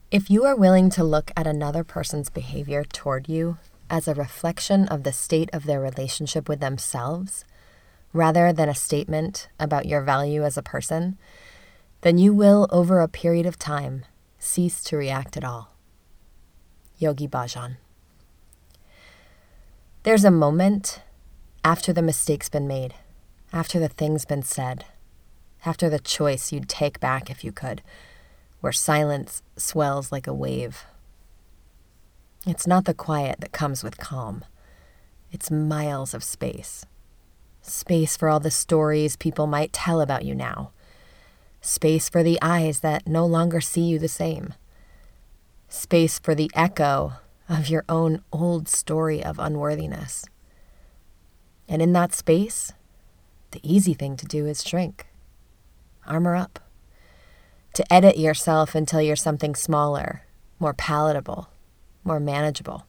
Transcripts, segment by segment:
If you are willing to look at another person's behavior toward you as a reflection of the state of their relationship with themselves, rather than a statement about your value as a person, then you will, over a period of time, cease to react at all. Yogi Bhajan. There's a moment after the mistake's been made, after the thing's been said, after the choice you'd take back if you could, where silence swells like a wave. It's not the quiet that comes with calm. It's miles of space. Space for all the stories people might tell about you now. Space for the eyes that no longer see you the same. Space for the echo of your own old story of unworthiness. And in that space, the easy thing to do is shrink. Armor up. To edit yourself until you're something smaller, more palatable, more manageable.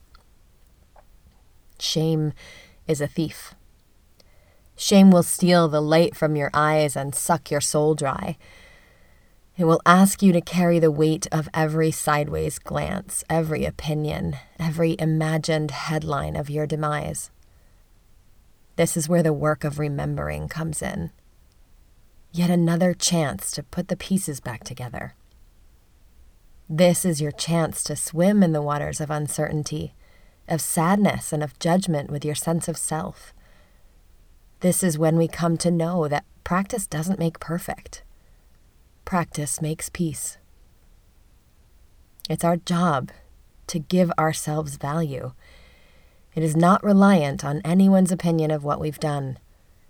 Shame is a thief. Shame will steal the light from your eyes and suck your soul dry. It will ask you to carry the weight of every sideways glance, every opinion, every imagined headline of your demise. This is where the work of remembering comes in. Yet another chance to put the pieces back together. This is your chance to swim in the waters of uncertainty, of sadness, and of judgment with your sense of self. This is when we come to know that practice doesn't make perfect. Practice makes peace. It's our job to give ourselves value. It is not reliant on anyone's opinion of what we've done.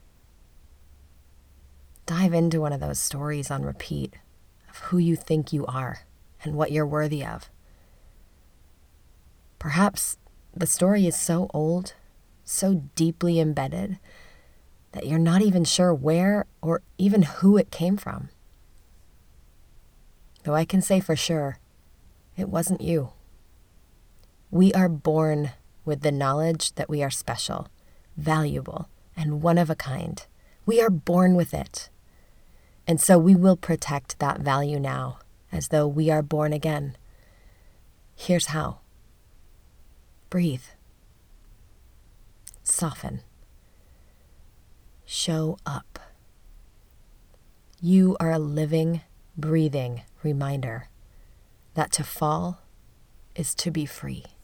Dive into one of those stories on repeat of who you think you are and what you're worthy of. Perhaps the story is so old, so deeply embedded, that you're not even sure where or even who it came from. Though I can say for sure, it wasn't you. We are born with the knowledge that we are special, valuable, and one of a kind. We are born with it. And so we will protect that value now, as though we are born again. Here's how. Breathe. Soften. Show up. You are a living, breathing reminder that to fall is to be free.